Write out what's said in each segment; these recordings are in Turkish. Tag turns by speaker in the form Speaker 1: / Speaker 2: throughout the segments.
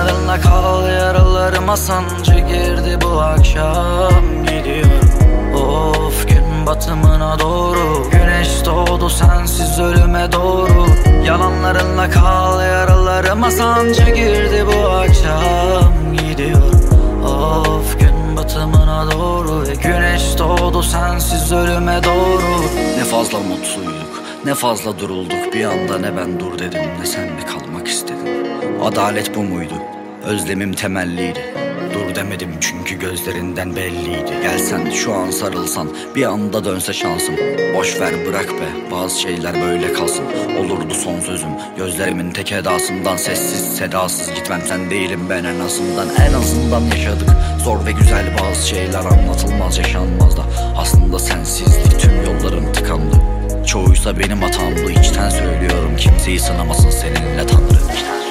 Speaker 1: Yalanlarınla kal, yaralarıma sancı girdi bu akşam. Gidiyorum of gün batımına doğru, güneş doğdu sensiz ölüme doğru. Yalanlarınla kal, yaralarıma sancı girdi bu akşam. Gidiyorum of gün batımına doğru, güneş doğdu sensiz ölüme doğru.
Speaker 2: Ne fazla mutluyduk, ne fazla durulduk. Bir anda ne ben dur dedim, ne sen mi kalmak istedin. Adalet bu muydu? Özlemim temelliydi. Dur demedim çünkü gözlerinden belliydi. Gelsen şu an sarılsan, bir anda dönse şansım. Boş ver bırak be, bazı şeyler böyle kalsın. Olurdu son sözüm, gözlerimin tek edasından. Sessiz sedasız gitmem, sen değilim ben en azından. En azından yaşadık zor ve güzel bazı şeyler, anlatılmaz yaşanmaz da. Aslında sensizlik tüm yollarım tıkandı. Çoğuysa benim hatamdı, içten söylüyorum kimseyi sınamasın seninle Tanrı.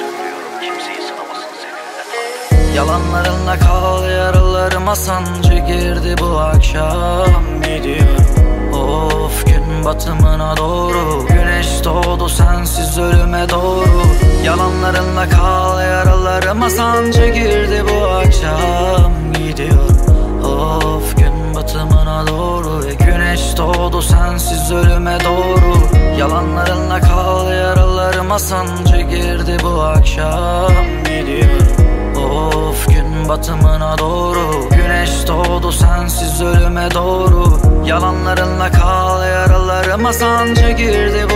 Speaker 1: Yalanlarınla kal, yaralarıma sancı girdi bu akşam. Gidiyorum of gün batımına doğru, güneş doğdu sensiz ölüme doğru. Yalanlarınla kal, yaralarıma sancı girdi bu akşam. Gidiyorum of gün batımına doğru, güneş doğdu sensiz ölüme doğru. Yalanlarınla kal, yaralarıma sancı girdi bu akşam. Gidiyorum of gün batımına doğru, güneş doğdu sensiz ölüme doğru. Yalanlarınla kal, yaralarıma sancı girdi